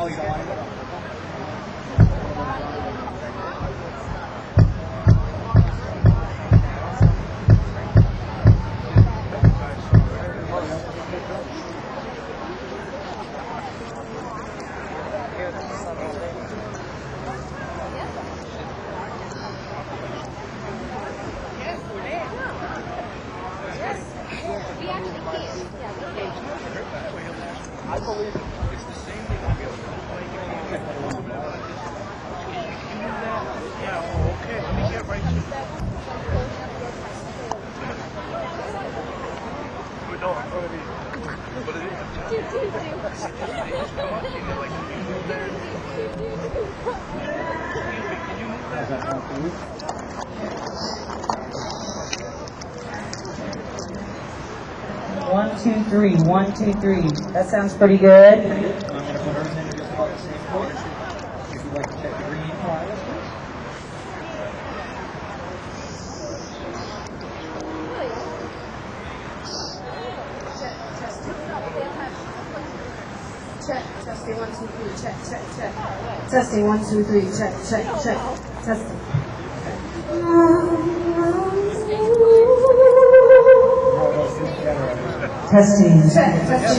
One, two, three. 1, 2, 3. That sounds pretty good. Check, testing, 1, 2, 3, check, check, check. Testing, 1, 2, 3, check, check, check. Testing. Testing. Check, check,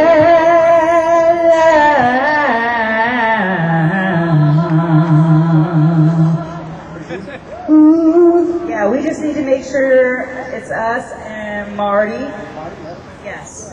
Yeah, we just need to make sure it's us and Marty. Yes.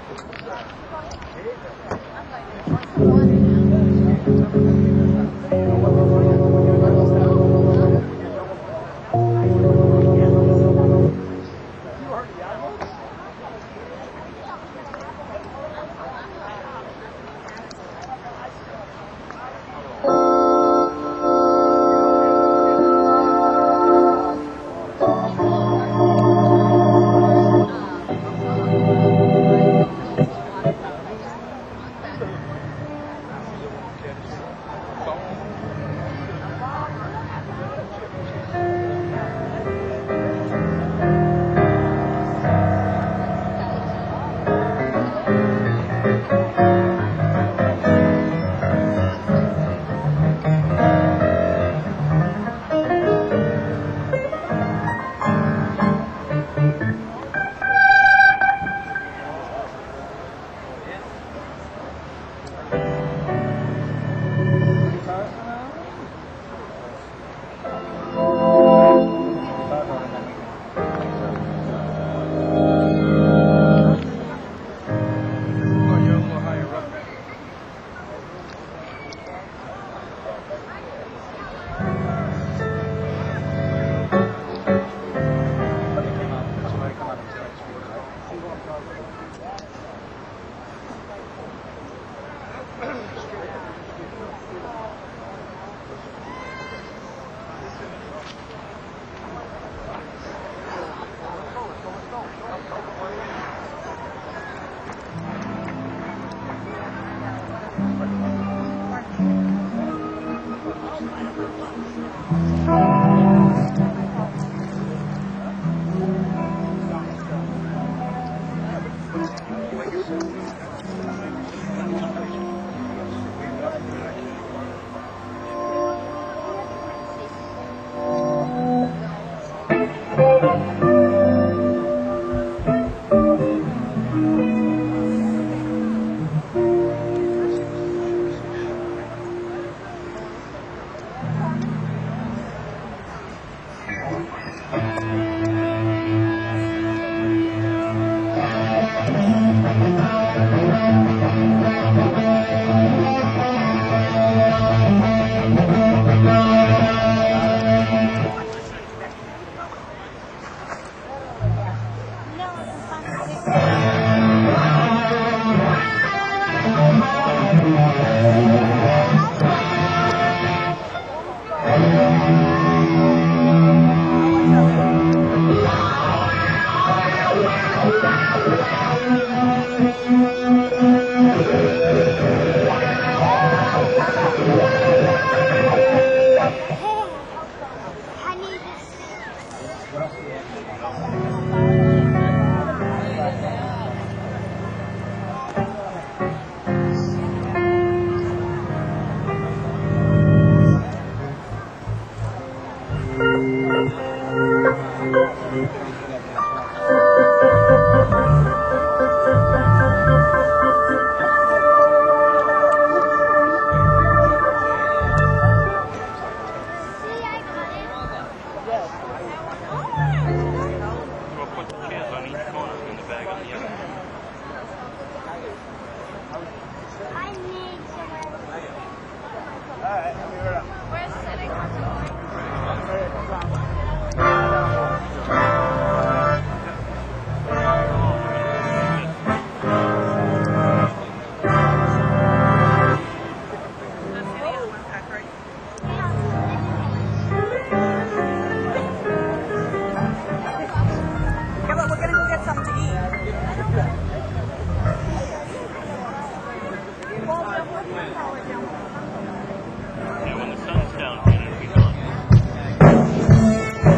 Yeah, when the sun's down, it'll be gone.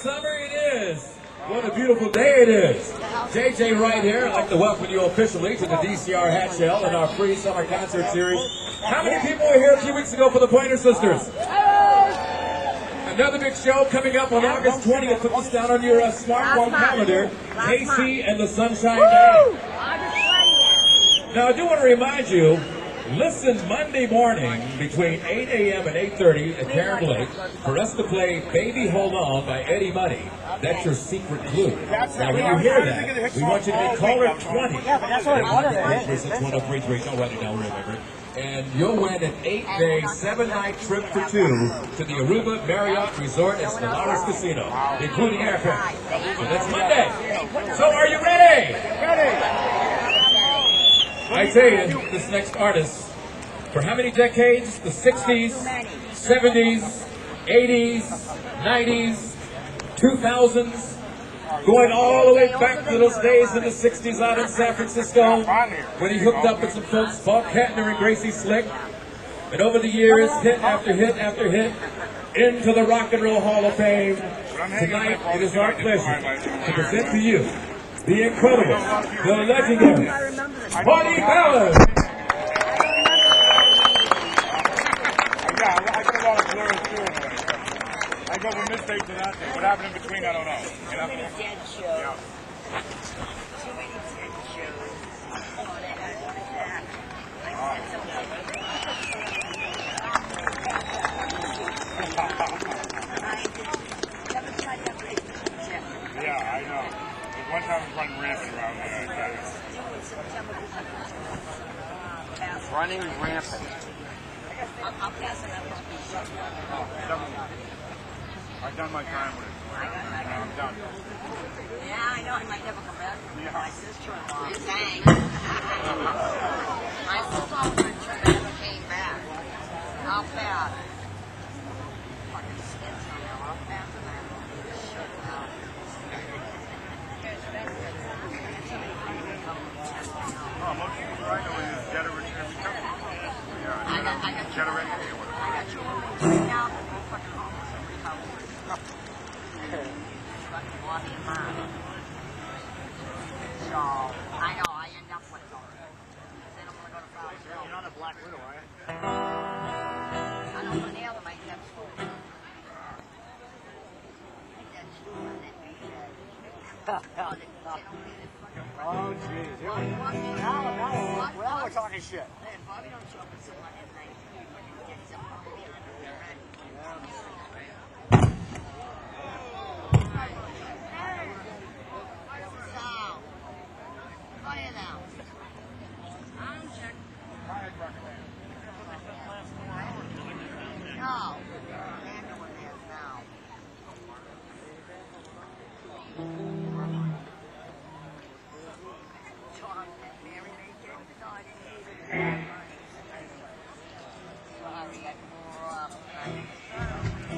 summer it is. What a beautiful day it is. JJ right here. I'd like to welcome you officially to the DCR Hat Shell and our free summer concert series. How many people were here a few weeks ago for the Pointer Sisters? Another big show coming up on August 20th. Put this down on your smartphone calendar. Casey and the Sunshine Band. Now, I do want to remind you, listen Monday morning between 8 a.m. and 8:30 at Karen Lake for us to play Baby Hold On by Eddie Money. That's your secret clue. Now, when you hear that, we want you to be caller 20. Yeah, but that's what it was. 1033. Don't write it down, remember. And you'll win an 8-day, 7-night trip for two to the Aruba Marriott Resort and Stellaris Casino, including airfare. So that's Monday. So are you ready? I tell you, this next artist, for how many decades? The 60s, 70s, 80s, 90s, 2000s, going all the way back to those days in the 60s out in San Francisco, when he hooked up with some folks, Paul Kantner and Gracie Slick, and over the years, hit after hit after hit, into the Rock and Roll Hall of Fame. Tonight, it is our pleasure to present to you the incredible, the legendary, Buddy Ballard. I got a lot of blurs too anyway. I got a mistake to that thing. What happened in between, I don't know. You know? Too many dead shows. Yeah. Too many dead shows. Oh, that. I said Yeah, I know. But one time I was running rampant around there. Running rampant. I'll pass it up. I've done my time with it. I'm done. Yeah, I know. I might never come back. Yeah. My sister-in-law. You're saying. My sister-in-law never came back. How bad? Fucking skits on there. How bad is that? Shut up. Oh, most people I know is dead or every company. Yeah, I got dead already or whatever. I got you right now. Fucking homeless every house. Fucking bloody mom. So, I know, I end up with them. Then I'm gonna go to Flowers Hill. You're not a Black Widow, are you? I know, but now they might have school. Oh, jeez. Now we're talking shit. Hey, Bobby don't show up until like at night. Get some coffee on the right. So, fire now. I'm check. No. They're doing this now. John and Mary naked. No, I didn't even. Sorry, I grew up.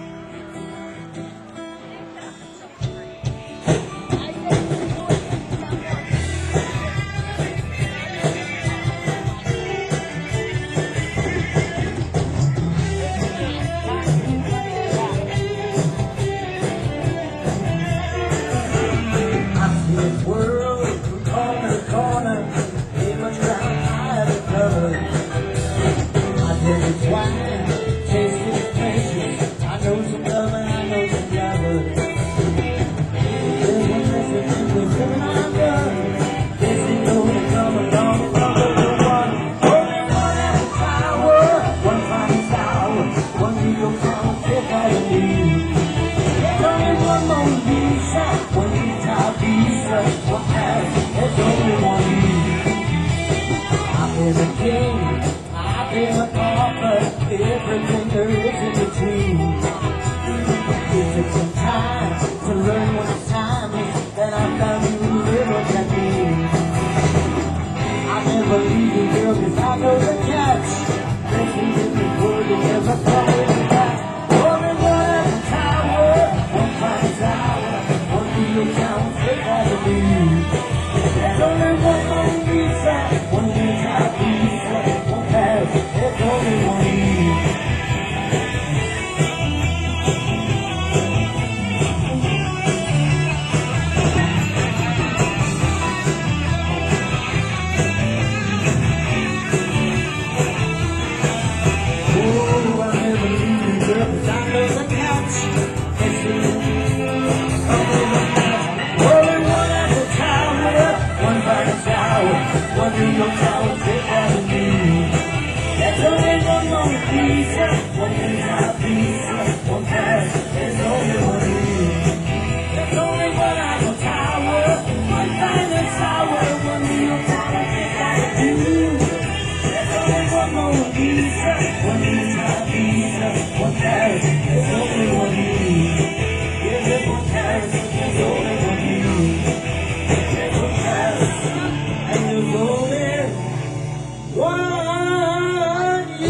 Empire Tower, one New York Tower, Fifth Avenue. There's only one Mona Lisa, one Lisa, one Paris, there's only one you. There's only one Eiffel Tower, one China Tower, one New York Tower, Fifth Avenue. There's only one Mona Lisa, one Lisa, one Paris, there's only one you. There's one Paris, there's only one you. There's one Paris, and there's only one you.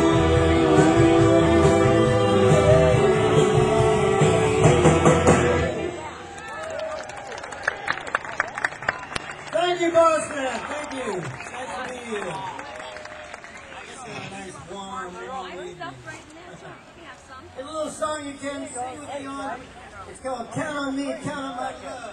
Thank you, Boston. Thank you. Nice to meet you. It's a nice warm evening. It's a little song you can sing with me on. It's called Count on Me, Count on My Love.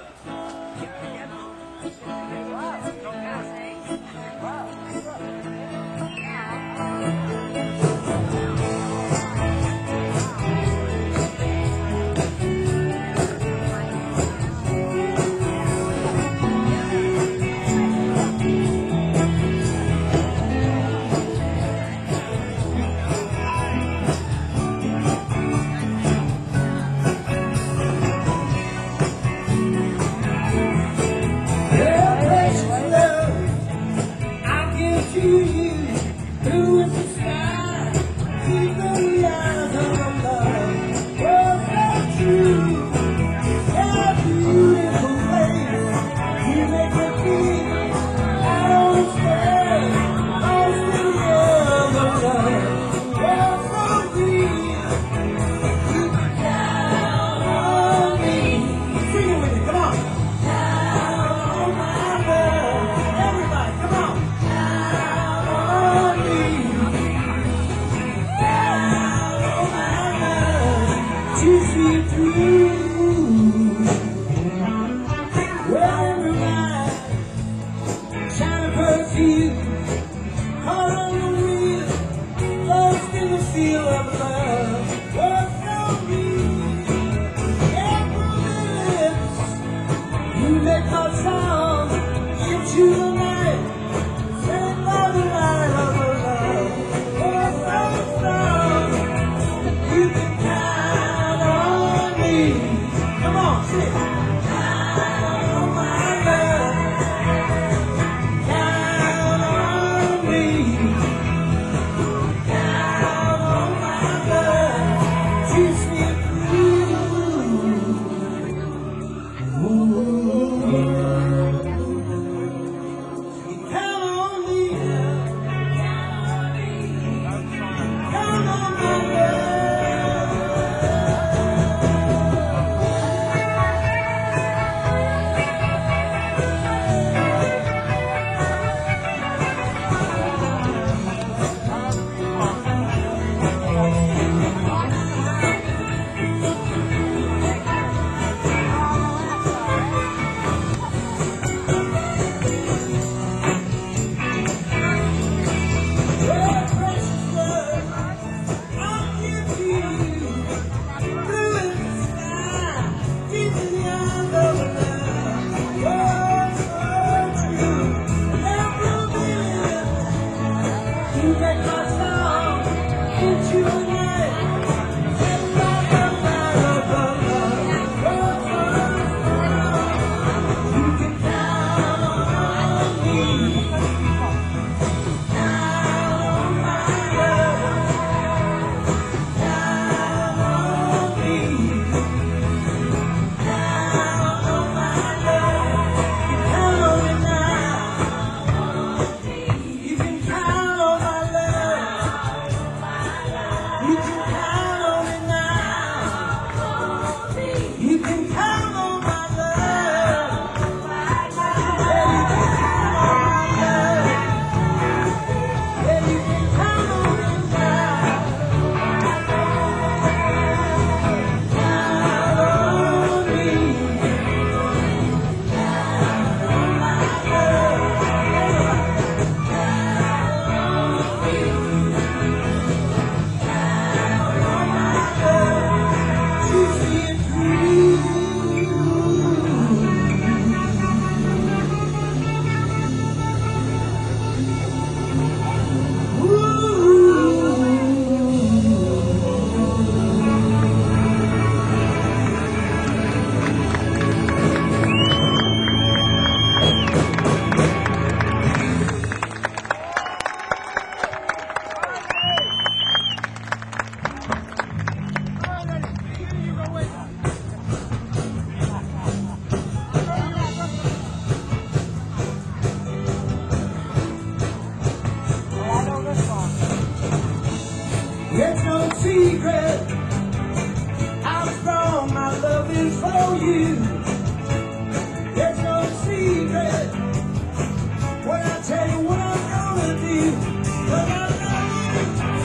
secret how strong my love is for you. There's no secret when I tell you what I'm gonna do. 'Cause I love you,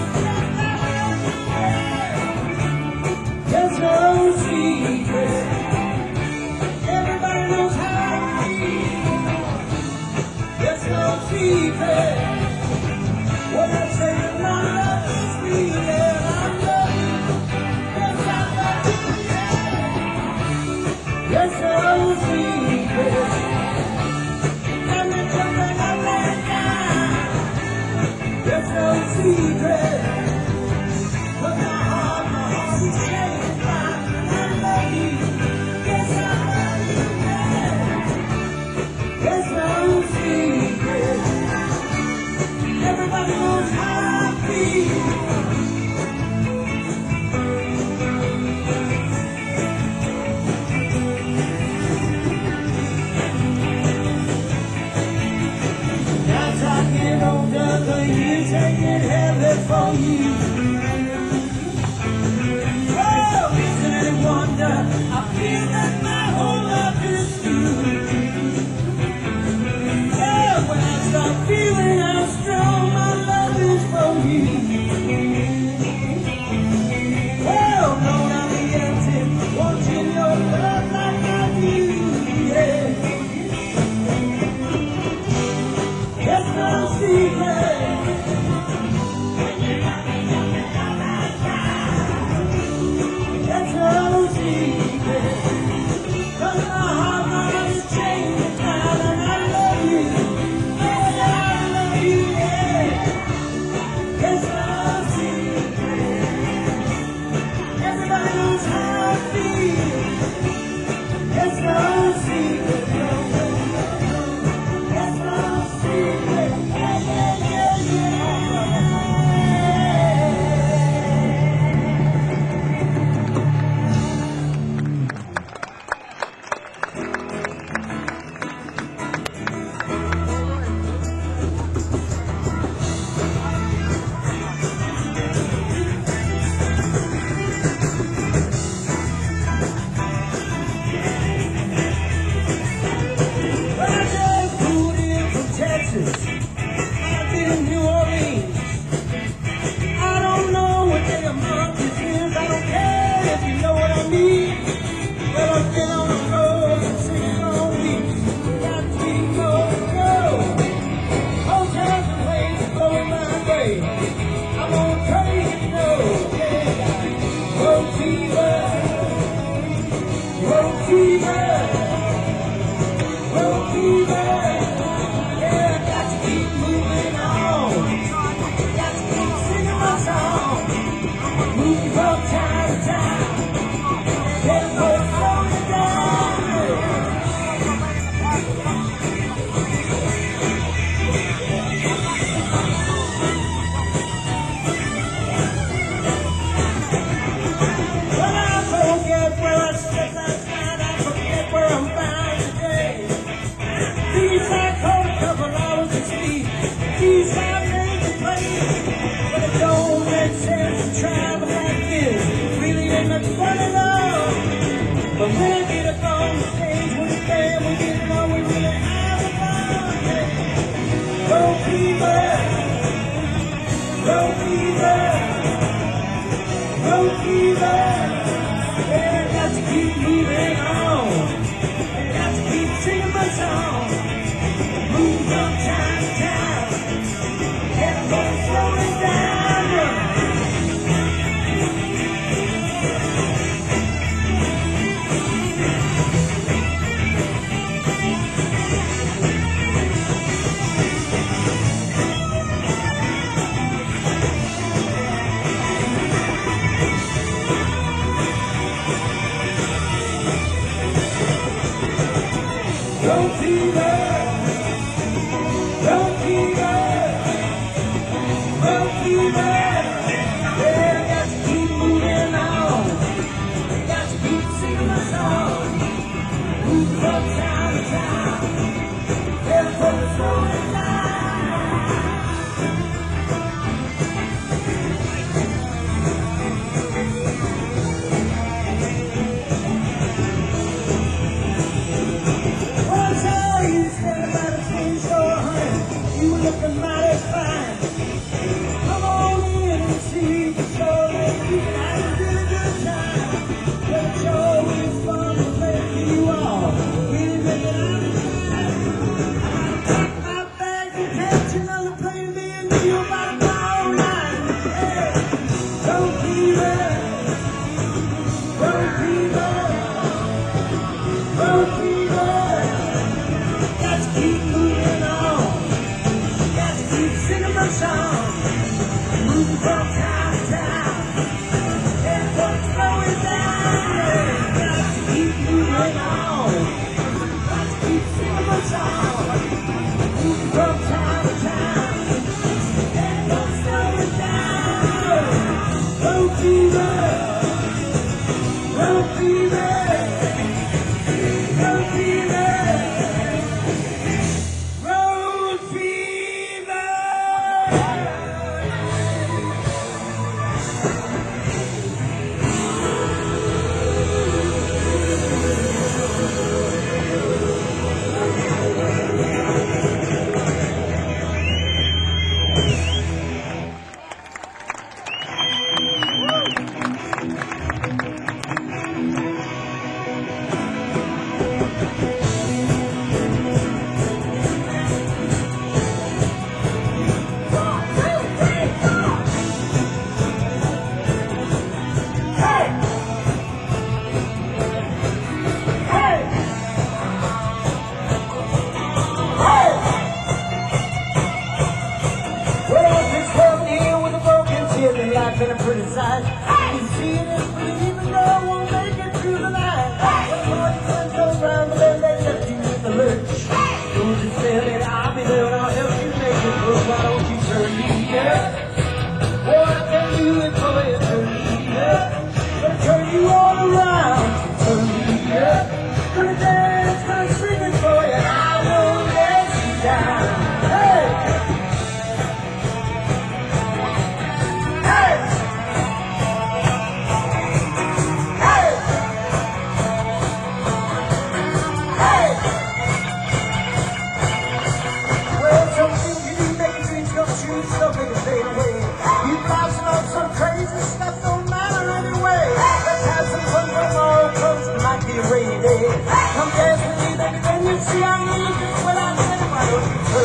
there's no secret. Everybody knows how I feel. There's no secret when I say that my love is real. And I love you, yes I love you, yeah. There's no secret. Let me come back up right now. There's no secret. But my heart is changed by I love you. Yes, I love you, yeah. There's no secret. Everybody knows how I feel. As I get older, the years they get heavy for you. Oh, isn't it a wonder? I feel that my whole life is through. Yeah, when I start feeling how strong my love is for you. Well, Lord, I'm empty, wanting your love like I do. Yeah, there's no secret. There's no secret. 'Cause my heart is changed now, and I love you. Yes, I love you, yeah. There's no secret. Everybody knows how I feel. There's no secret. There's no secret. Yeah, yeah, yeah, yeah. Well, I just flew in from Texas. I've been in New Orleans. I don't know what day of month this is. I don't care if you know what I mean. Well, I've been on the road for 6 long weeks. Got 3 more to go. Hotels and ways are going my way. I'm gonna tell you no. Yeah. Road fever. Road fever. Road fever. Yeah, I got to looking mighty fine. Come on in and see the show that we can have a really good time. The show is fun to play for you all. We'll make it out of time. Pack my bags and catch another plane to be in New York by tomorrow night. Hey, road fever, road fever, road fever. Got to keep moving on. Got to keep singing my song. Moving from town to town. And what's going down? Got to keep moving on. Got to keep singing my song. Moving from town to town. And what's going down? Road fever. Road fever. Road fever. Road fever. Well, this broken here with a broken tear, the life in a pretty sight. You see it is believing God won't make it through the night. When Lord turns goes round, then they left you with the lurch. Don't you feel it? I'll be there and I'll help you make it. Look, why don't you turn me here? What can you do it for you? Turn me here. Gonna turn you all around. Turn me here. Gonna dance, gonna sing it for you. And I won't let you down. Hey! Hey! Hey! Hey! Well, some things you do make your dreams come true, some make it fade away. You bouncing on some crazy stuff, don't matter anyway. Let's have some fun tomorrow, comes it might be a rainy day. Come dance with me, baby, then you see I'm looking when I say, why don't you turn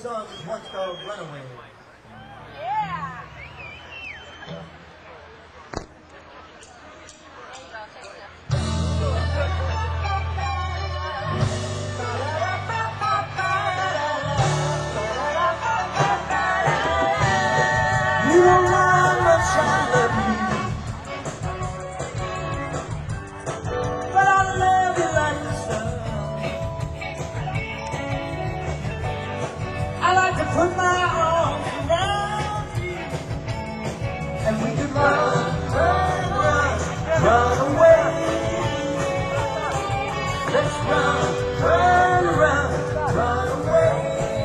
song once called Runaway. You don't know how much I love you, but I love you like the sun. I like to put my arms around you, and we could run, run, run, run away. Let's run, run, run, run away.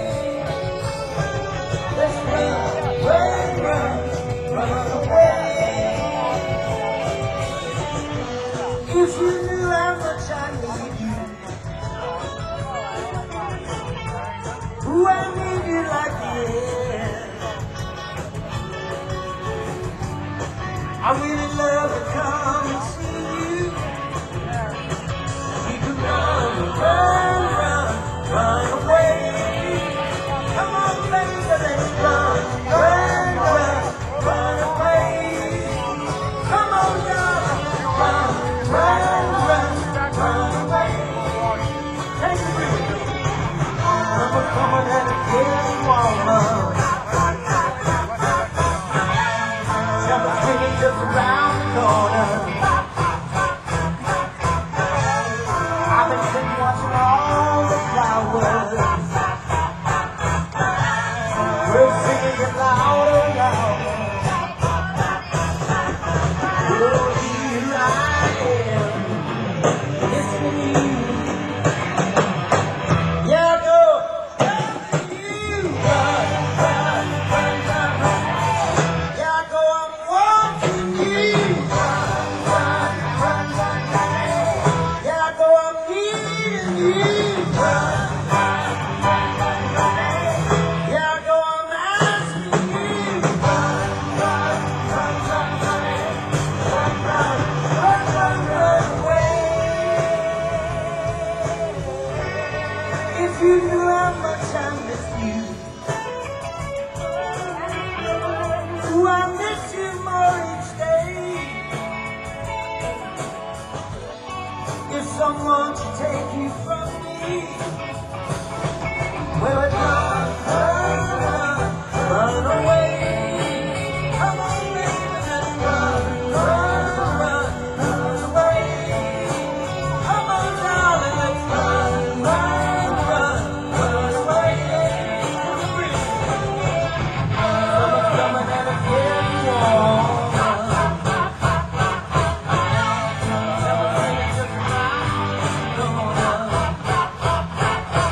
Let's run, run, run, run away. If you knew how much I need you, ooh, I need you like the air. I really love to come and see you. We could run, run, run, run away. Come on, baby, let's run, run, run, run away. Come on, darling, run, run, run, run away. Take it with me. I'm a coming at a kid's woman. Never seen just around the corner. I've been sitting watching all the flowers. We're singing it louder, louder. Oh, here I am. It's me. Yeah, go. You run, run, run, run, run. Yeah, go. I'm watching you. Run, run, run, run, run. Yeah, go. I'm needing you. Run, run, run, run, run. Yeah, go. I'm asking you. Run, run, run, run, run. Run, run, run, run, run away. If you knew how much I miss you, ooh, I miss you more each day. If someone should take you from me, well, it run, run, run, run away. Come on, baby, let's run, run, run, run away. Come on, darling, let's run, run, run, run away. Summer's coming and it's getting warm. Never seen it just around the corner.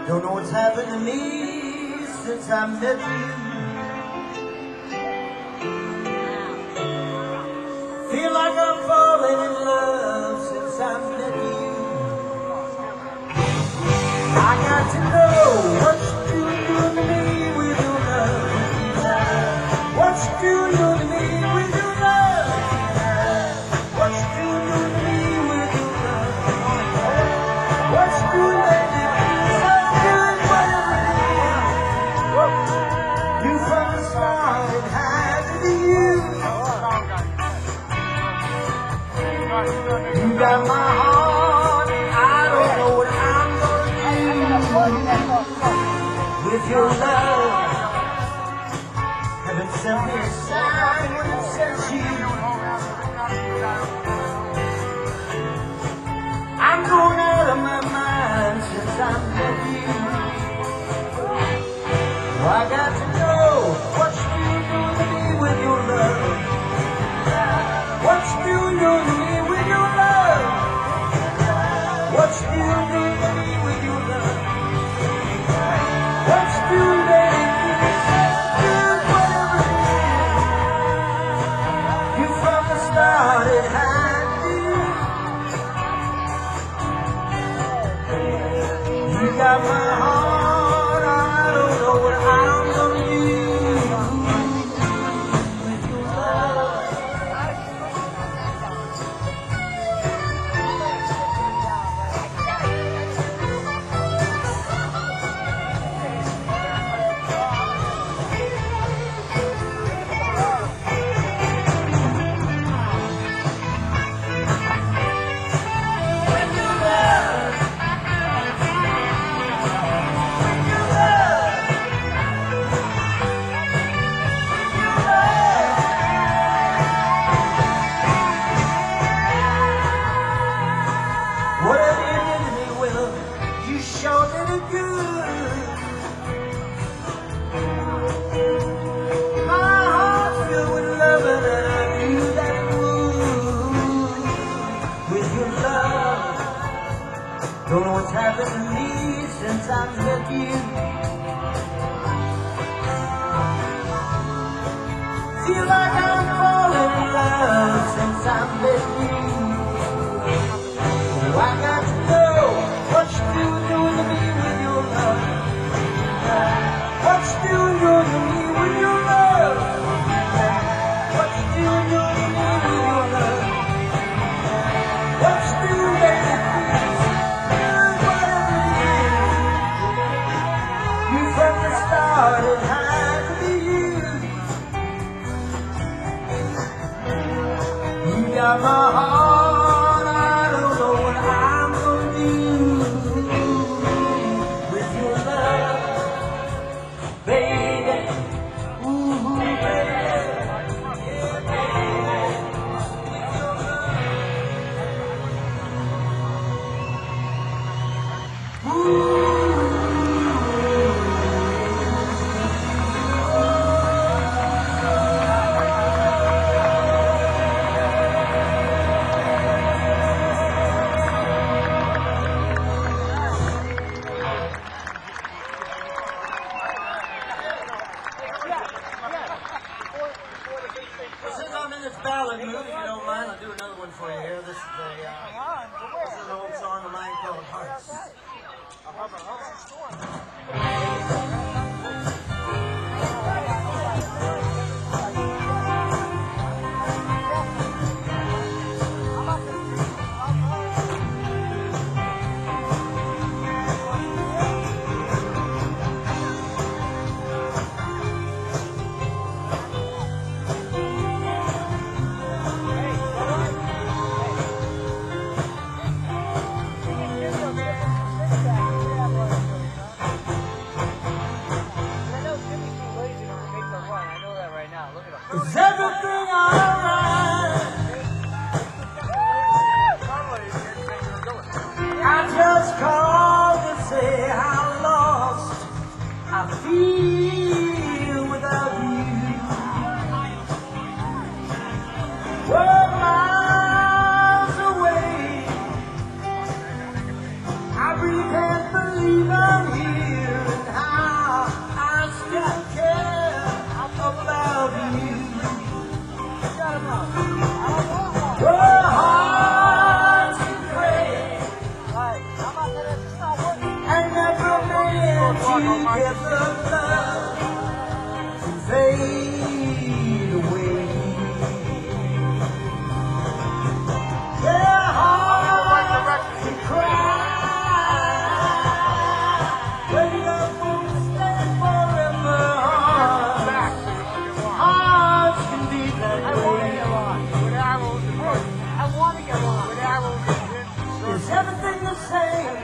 Don't know what's happened to me since I met you. Feel like I'm falling in love since I met you. I got to know what you doing to me with your love. What you doing to me with your love. What you doing to me with your love. What you doing, baby? You from the start, it had to be you. You got my heart, I don't know what I'm gonna do with your love. Heaven sent me a sign when it sent you. I'm going out of my mind since I met you. I got to know what you doing to me with your love. What you doing to me with your love. What you doing to me with your love. What you doing, baby? Do whatever it is. You from the start it had to. You got my heart, I don't know what I'm gonna do with your love. Whatever you did to me, Will, you sure did it good. My heart's filled with love and I knew that it would. With your love, don't know what's happened to me since I met you. Feel like I'm falling in love since I met you. I got to know what you doing to me with your love. What you doing to me with your love. What you doing to me with your love. What you doing, baby? Do whatever it is. You from the start, it had to be you. You got my heart, I don't know what I'm gonna do with your love, baby. Ooh, baby. Yeah, baby. With your love. Ooh. Since I'm in this ballad mood, if you don't mind, I'll do another one for you here. This is an old song of mine called Hearts. Well, hearts can break, and never meant to get the love to fade away. Yeah, hearts can cry when love won't stay forever. Hearts can be that way. Is everything the same?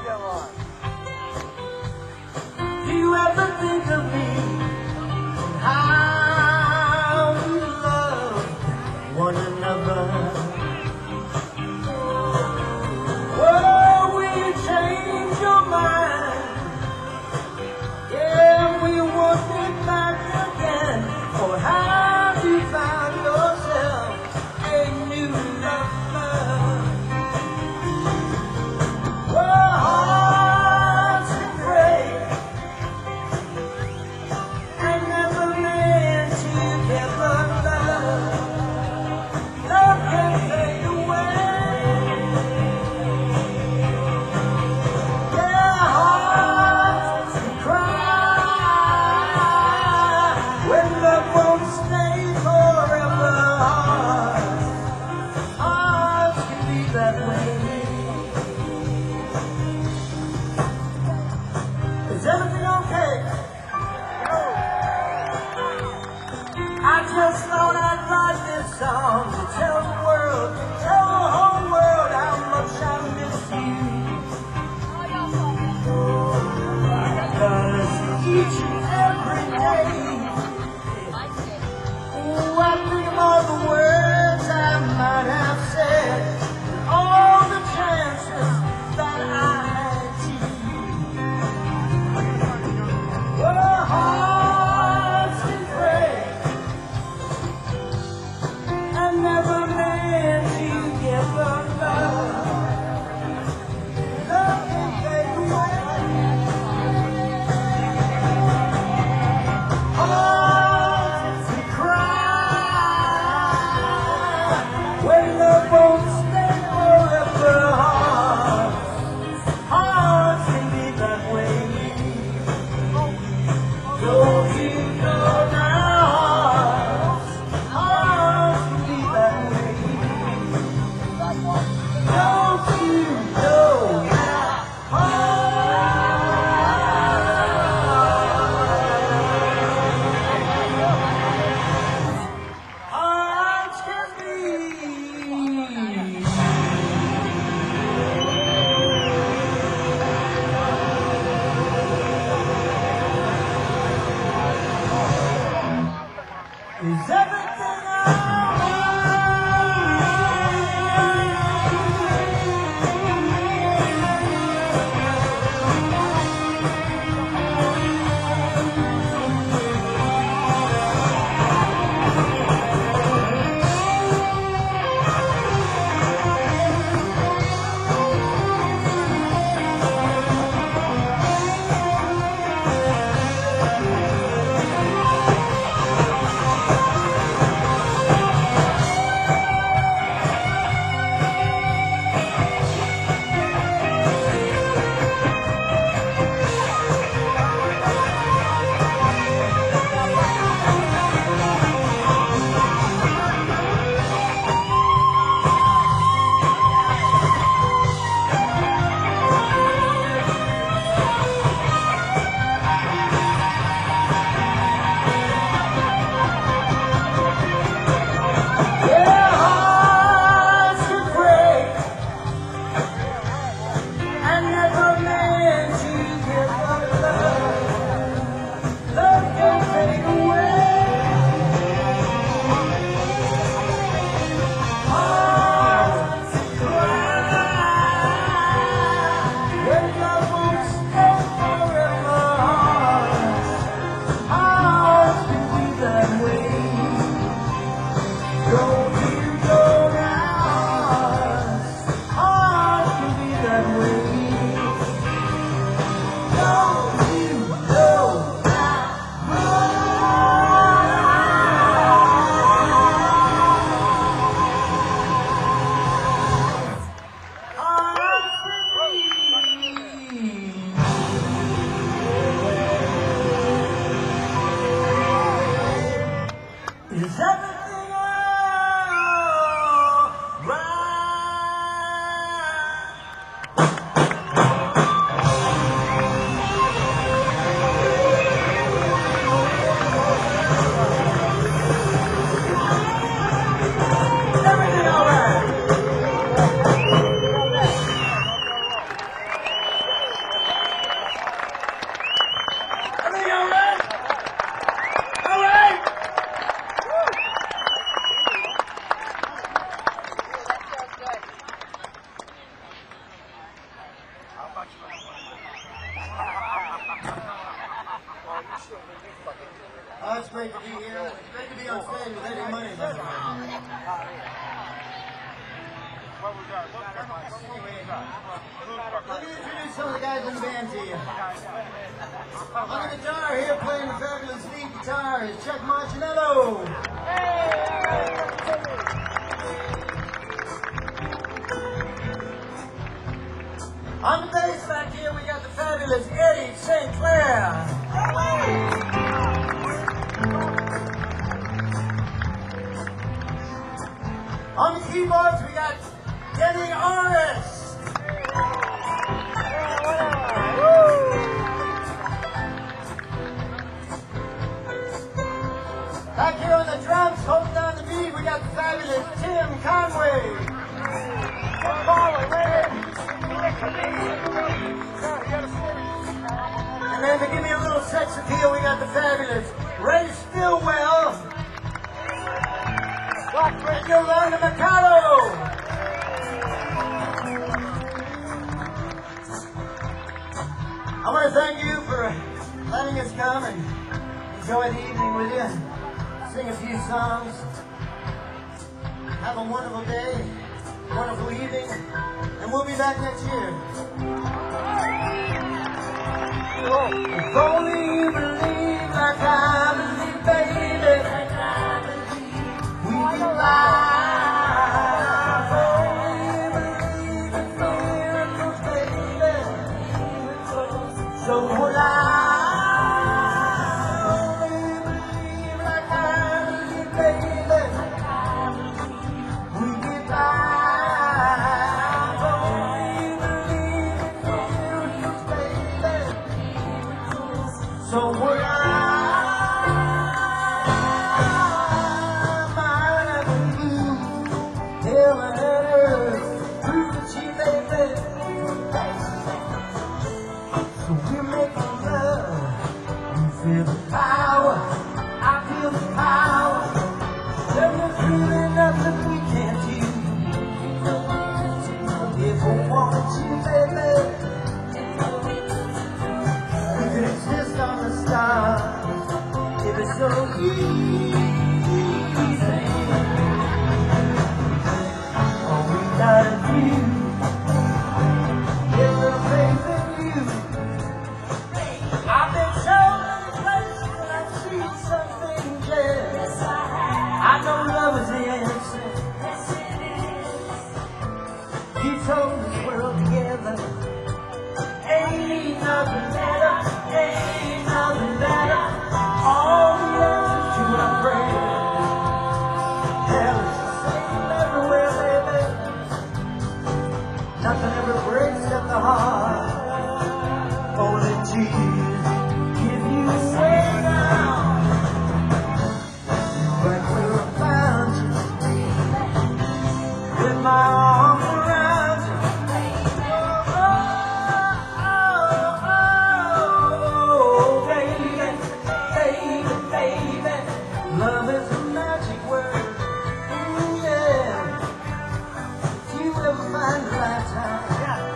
Do you ever think of me and how we love one another? Well, will you change your mind? Yeah, we want it back again. Or have you found yourself a new lover? Well, hearts can break and never meant to get love. Love can fade away. Yeah, hearts can cry when love won't stay forever. Hearts can be that way. Is everything okay? I just thought I'd write this song to tell the world, tell the whole world how much I miss you. Cause each and every day, oh, I think of all the words I might have said, and all the chances that I had to. Well, hearts can break and never meant to give up love. Love can fade away. Hearts can cry when love won't stay forever. Hearts can be that way. Don't you know now? Hearts can be that way. Don't you know now? Hearts can be great to be here. Great to be on stage with Eddie Money, by the way. What we got? Let me introduce some of the guys in the band to you. On the guitar here, playing the fabulous lead guitar, is Chuck Marcinello. On the bass back here, we got the fabulous Eddie St. Clair. On the keyboards, we got Denny Orris. Back here on the drums, holding down the beat, we got the fabulous Tim Conway. And then to give me a little sex appeal, we got the fabulous Ray Stillwell. And Yolanda Macaro. I want to thank you for letting us come and enjoy the evening with you. Sing a few songs. Have a wonderful day, wonderful evening, and we'll be back next year. If only you believe like I believe, baby, we can fly. If only you believe in miracles, baby, so will I. So would I, mine and you, heaven and earth, through the cheap baby. So we're making love, you feel the power, I feel the power. There's really nothing we can't do. If we want you, baby, we could exist on the stars. It is so easy. All we gotta do is a faith in you. I've been so many places and I've seen something just. I know love is the answer. You told this world together. Ain't nothing better, ain't nothing better. All the answers to our prayers. Hell is the same everywhere, baby. Nothing ever breaks up the heart. Only Jesus give you way now. Right where I found you, with my arms around you. Love is a magic word, yeah. Do you ever find a lifetime?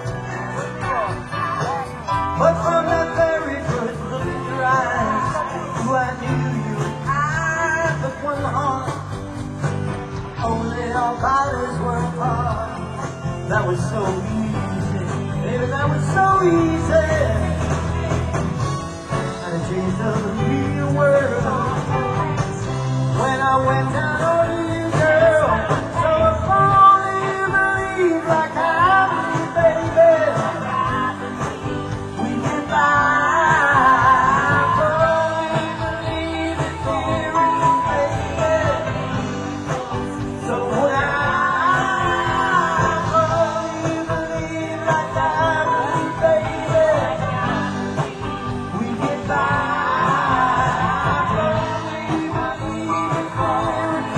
But from that very first look in your eyes, who I knew you and I but one heart. Only our bodies were apart. That was so easy, baby, that was so easy. And a taste of the real world. When I went down on you, girl, so if only you believe like I believe, baby, we can fly. If only you believe in miracles, baby, so would I. If only you believe like I believe, baby, we can fly.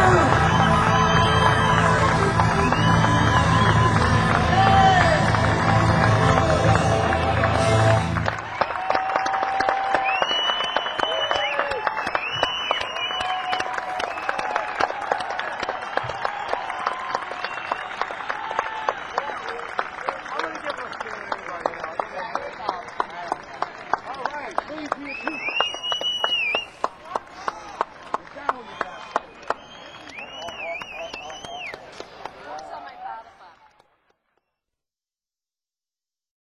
you.